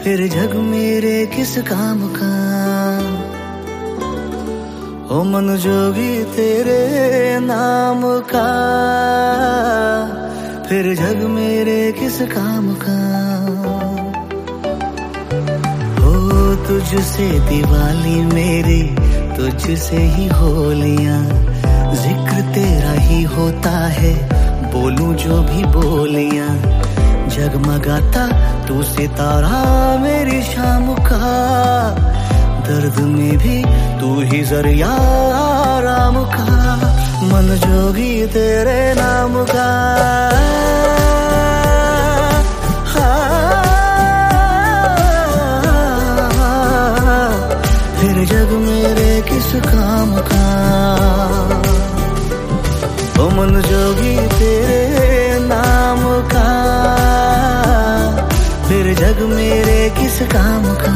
फिर जग मेरे किस काम का। ओ मन जोगी तेरे नाम का, फिर जग मेरे किस काम का। हो तुझसे दिवाली मेरी, तुझसे ही होलियां, जिक्र तेरा ही होता है, बोलूं जो भी बोलियां। जगमगाता तू सितारा मेरी शाम का, दर्द में भी तू ही जरिया आराम का। मन जोगी तेरे नाम का, फिर जग मेरे किस काम का। ओ मन जोगी तेरे नाम का, फिर जग मेरे किस काम का।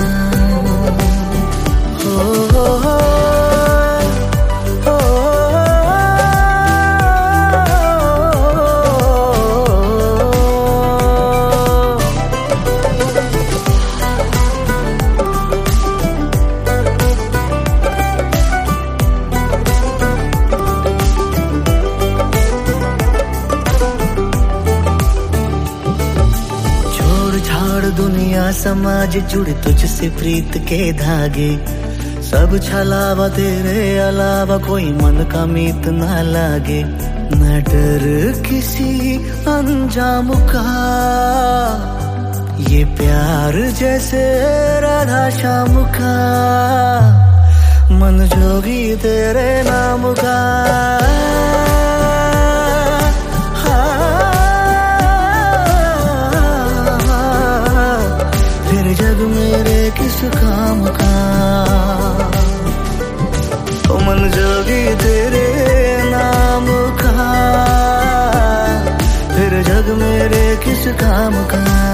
दुनिया समाज जुड़ तुझसे प्रीत के धागे, सब छलावा तेरे अलावा कोई मन का मीत ना लागे। न डर किसी अंजाम का, ये प्यार जैसे राधा श्याम का। मन जोगी तेरे नाम का, जग मेरे किस काम का। ओ मन जोगी तेरे नाम का, फिर जग मेरे किस काम का।